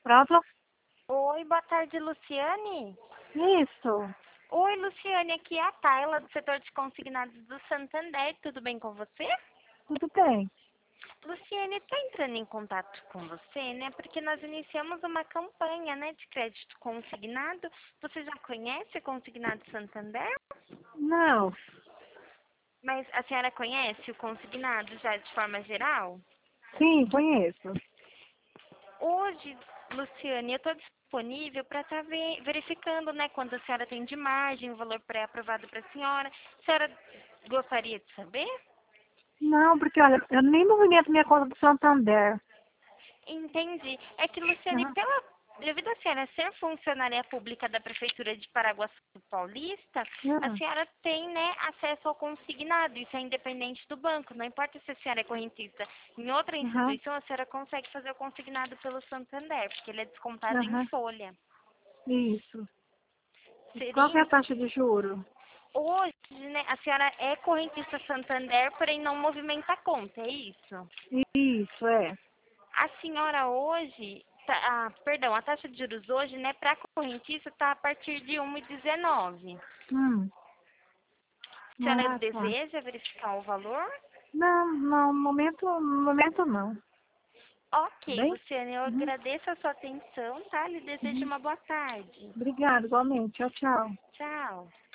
Pronto? Oi, boa tarde, Luciane. Isso. Oi, Luciane, aqui é a Tayla do setor de consignados do Santander. Tudo bem com você? Tudo bem. Luciane, estou entrando em contato com você, né? Porque nós iniciamos uma campanha, né, de crédito consignado. Você já conhece o Consignado Santander? Não. Mas a senhora conhece o consignado já de forma geral? Sim, conheço. Hoje, Luciane, eu estou disponível para estar verificando, né, quanto a senhora tem de margem, o valor pré-aprovado para a senhora. A senhora gostaria de saber? Não, porque olha, eu nem movimento minha conta do Santander. Entendi. É que, Luciane, Aham. devido a senhora ser funcionária pública da Prefeitura de Paraguaçu Paulista, a Ah, senhora tem, né, acesso ao consignado. Isso é independente do banco. Não importa se a senhora é correntista em outra aham, instituição, a senhora consegue fazer o consignado pelo Santander, porque ele é descontado em aham. folha. Isso. E qual que é Seria a taxa de juro? hoje, né, a senhora é correntista Santander, porém não movimenta a conta, é isso? Isso, é. A senhora hoje, perdão, a taxa de juros hoje, né, para correntista está a partir de 1,19. Hum. A senhora Ah, tá. deseja verificar o valor? Não, não, no momento não. Tá Ok, bem? Luciane, eu Uhum. agradeço a sua atenção, tá? Lhe desejo Uhum. uma boa tarde. Obrigada, igualmente. Tchau, tchau. Tchau.